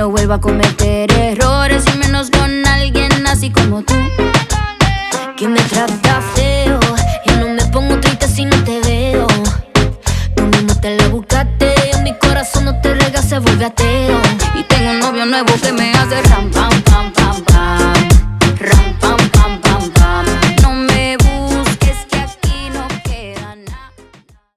no vuelvo a cometer errores, y menos con alguien así como tú, que me trata feo. Y no me pongo triste si no te veo. Tú mismo te la buscaste, en mi corazón no te rega, se vuelve ateo. Y tengo un novio nuevo que me